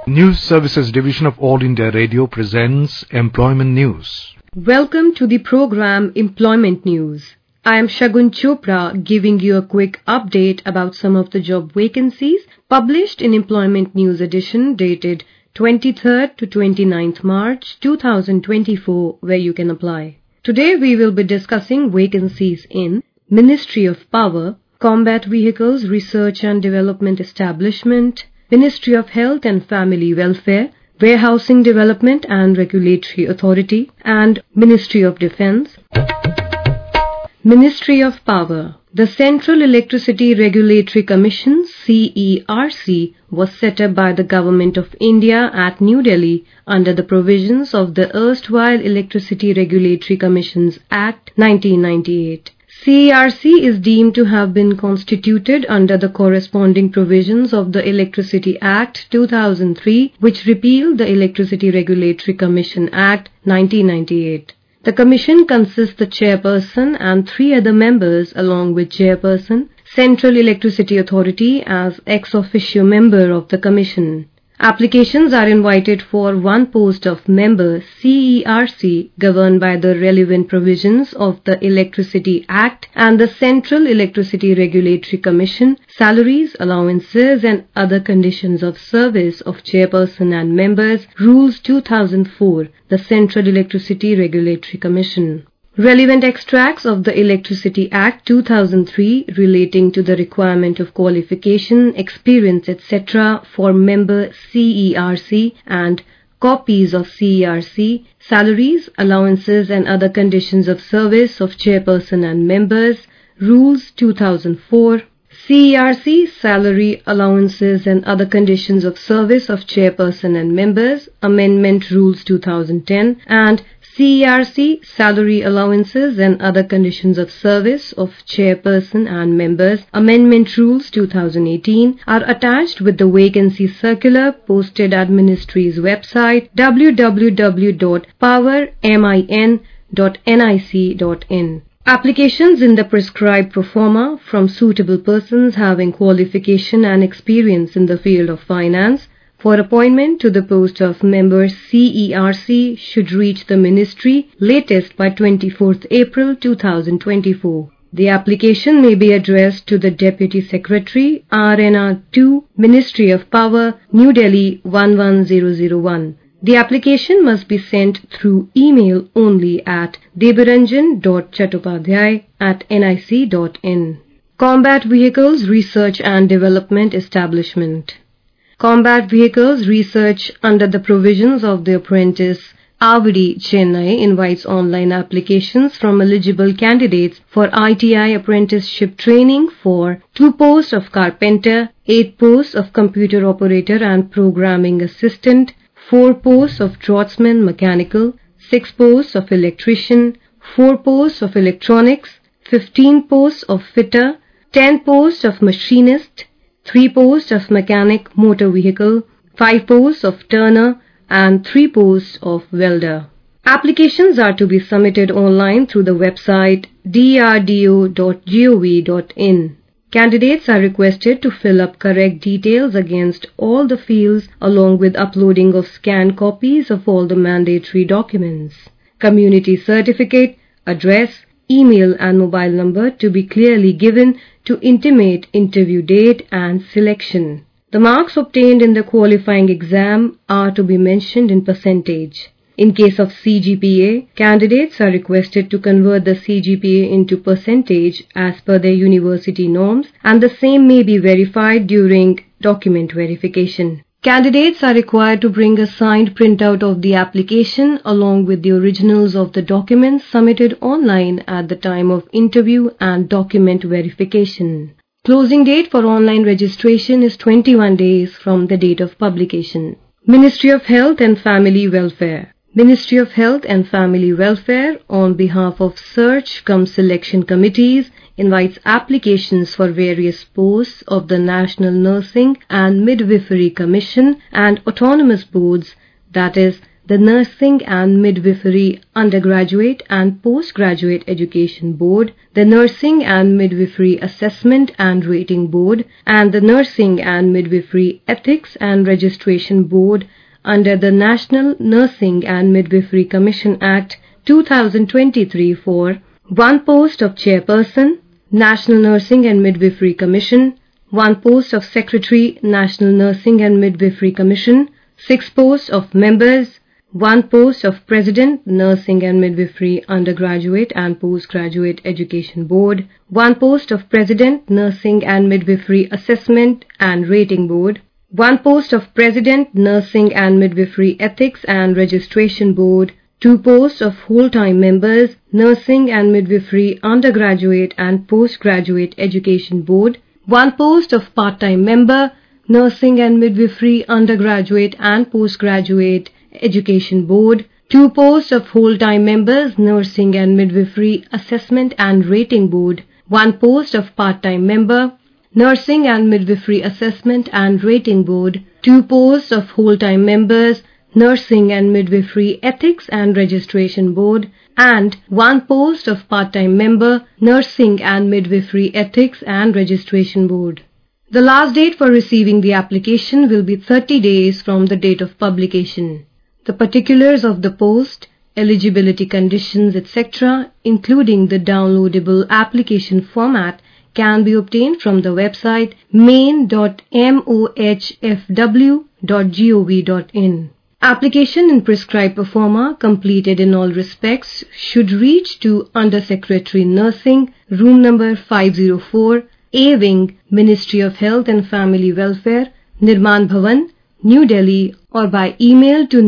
News Services Division of All India Radio presents Employment News. Welcome to the program Employment News. I am Shagun Chopra giving you a quick update about some of the job vacancies published in Employment News edition dated 23rd to 29th March 2024 where you can apply. Today we will be discussing vacancies in Ministry of Power, Combat Vehicles Research and Development Establishment, Ministry of Health and Family Welfare, Warehousing Development and Regulatory Authority, and Ministry of Defence. Ministry of Power. The Central Electricity Regulatory Commission CERC was set up by the Government of India at New Delhi under the provisions of the erstwhile Electricity Regulatory Commissions Act 1998. CERC is deemed to have been constituted under the corresponding provisions of the Electricity Act 2003, which repealed the Electricity Regulatory Commission Act 1998. The commission consists the chairperson and 3 other members along with chairperson, Central Electricity Authority as ex officio member of the commission. Applications are invited for one post of member CERC governed by the relevant provisions of the Electricity Act and the Central Electricity Regulatory Commission. Salaries, allowances and other conditions of service of chairperson and members, Rules 2004, the Central Electricity Regulatory Commission. Relevant extracts of the Electricity Act 2003 relating to the requirement of qualification, experience, etc. for member CERC and copies of CERC, salaries, allowances and other conditions of service of chairperson and members, Rules 2004, CERC, salary, allowances and other conditions of service of chairperson and members, Amendment Rules 2010, and CERC, salary, allowances and other conditions of service of chairperson and members, Amendment Rules 2018 are attached with the vacancy circular posted at Ministry's website www.powermin.nic.in. Applications in the prescribed proforma from suitable persons having qualification and experience in the field of finance for appointment to the post of member CERC should reach the Ministry latest by 24th April 2024. The application may be addressed to the Deputy Secretary, RNR 2, Ministry of Power, New Delhi 11001. The application must be sent through email only at debaranjan.chattopadhyay@nic.in. Combat Vehicles Research and Development Establishment. Combat Vehicles Research under the provisions of the Apprentice Avadi, Chennai invites online applications from eligible candidates for ITI apprenticeship training for 2 posts of carpenter, 8 posts of computer operator and programming assistant, 4 posts of draughtsman mechanical, 6 posts of electrician, 4 posts of electronics, 15 posts of fitter, 10 posts of machinist, 3 posts of mechanic motor vehicle, 5 posts of turner and 3 posts of welder. Applications are to be submitted online through the website drdo.gov.in. Candidates are requested to fill up correct details against all the fields along with uploading of scanned copies of all the mandatory documents. Community certificate, address, email and mobile number to be clearly given to intimate interview date and selection. The marks obtained in the qualifying exam are to be mentioned in percentage. In case of CGPA, candidates are requested to convert the CGPA into percentage as per their university norms and the same may be verified during document verification. Candidates are required to bring a signed printout of the application along with the originals of the documents submitted online at the time of interview and document verification. Closing date for online registration is 21 days from the date of publication. Ministry of Health and Family Welfare. Ministry of Health and Family Welfare, on behalf of Search cum Selection Committees, invites applications for various posts of the National Nursing and Midwifery Commission and autonomous boards, that is, the Nursing and Midwifery Undergraduate and Postgraduate Education Board, the Nursing and Midwifery Assessment and Rating Board, and the Nursing and Midwifery Ethics and Registration Board under the National Nursing and Midwifery Commission Act 2023 for 1 post of Chairperson, National Nursing and Midwifery Commission, 1 post of Secretary, National Nursing and Midwifery Commission, 6 posts of members, 1 post of President, Nursing and Midwifery Undergraduate and Postgraduate Education Board, 1 post of President, Nursing and Midwifery Assessment and Rating Board, 1 post of President, Nursing and Midwifery Ethics and Registration Board, 2 posts of whole-time members, Nursing and Midwifery Undergraduate and Postgraduate Education Board, 1 post of part-time member, Nursing and Midwifery Undergraduate and Postgraduate Education Board, 2 posts of whole-time members, Nursing and Midwifery Assessment and Rating Board, 1 post of part-time member, Nursing and Midwifery Assessment and Rating Board, 2 posts of whole-time members, Nursing and Midwifery Ethics and Registration Board, and 1 post of part-time member, Nursing and Midwifery Ethics and Registration Board. The last date for receiving the application will be 30 days from the date of publication. The particulars of the post, eligibility conditions, etc., including the downloadable application format, can be obtained from the website main.mohfw.gov.in. Application in prescribed proforma completed in all respects should reach to Under Secretary Nursing, room number 504, A Wing, Ministry of Health and Family Welfare, Nirman Bhavan, New Delhi, or by email to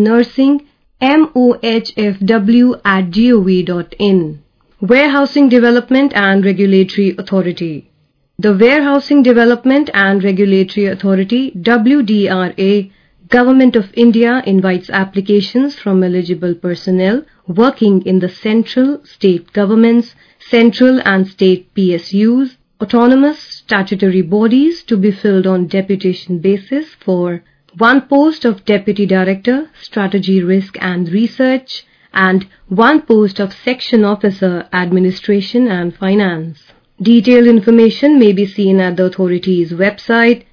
nursingmohfw@gov.in. Warehousing Development and Regulatory Authority. The Warehousing Development and Regulatory Authority, WDRA, Government of India invites applications from eligible personnel working in the central, state governments, central and state PSUs, autonomous statutory bodies to be filled on deputation basis for 1 post of Deputy Director, Strategy, Risk and Research, and 1 post of Section Officer, Administration and Finance. Detailed information may be seen at the authority's website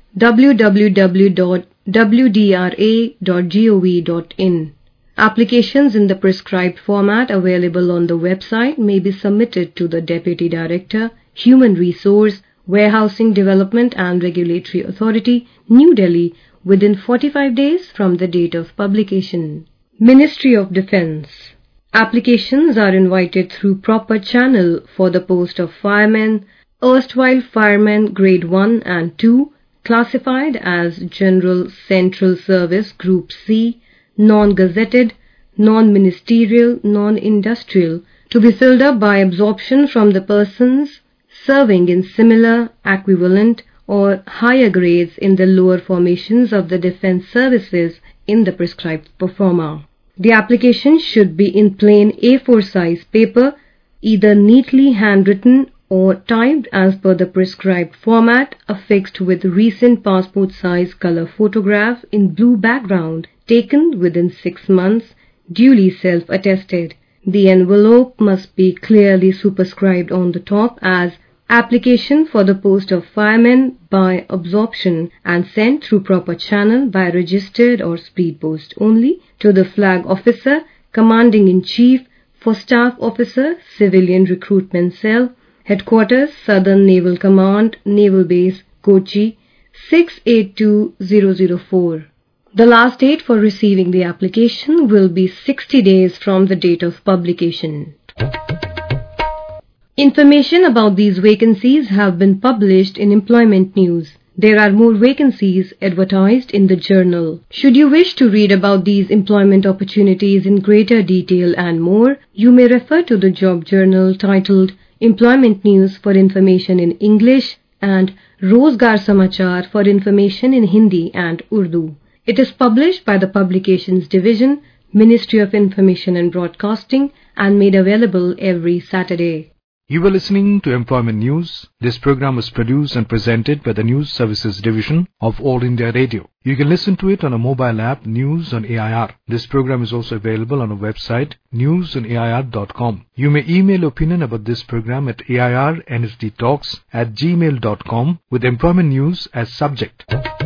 www.wdra.gov.in. Applications in the prescribed format available on the website may be submitted to the Deputy Director, Human Resource, Warehousing Development and Regulatory Authority, New Delhi, within 45 days from the date of publication. Ministry of Defence. Applications are invited through proper channel for the post of fireman, erstwhile fireman grade 1 and 2, classified as General Central Service Group C, non-gazetted, non-ministerial, non-industrial, to be filled up by absorption from the persons serving in similar, equivalent, or higher grades in the lower formations of the defence services in the prescribed proforma. The application should be in plain A4 size paper, either neatly handwritten or typed as per the prescribed format, affixed with recent passport size color photograph in blue background, taken within 6 months, duly self-attested. The envelope must be clearly superscribed on the top as application for the post of fireman by absorption and sent through proper channel by registered or speed post only to the Flag Officer, Commanding-in-Chief for Staff Officer, Civilian Recruitment Cell, Headquarters, Southern Naval Command, Naval Base, Kochi, 682004. The last date for receiving the application will be 60 days from the date of publication. Information about these vacancies have been published in Employment News. There are more vacancies advertised in the journal. Should you wish to read about these employment opportunities in greater detail and more, you may refer to the job journal titled Employment News for information in English and Rozgar Samachar for information in Hindi and Urdu. It is published by the Publications Division, Ministry of Information and Broadcasting, and made available every Saturday. You were listening to Employment News. This program was produced and presented by the News Services Division of All India Radio. You can listen to it on a mobile app, News on AIR. This program is also available on our website, newsonair.com. You may email opinion about this program at airnsdtalks@gmail.com with Employment News as subject.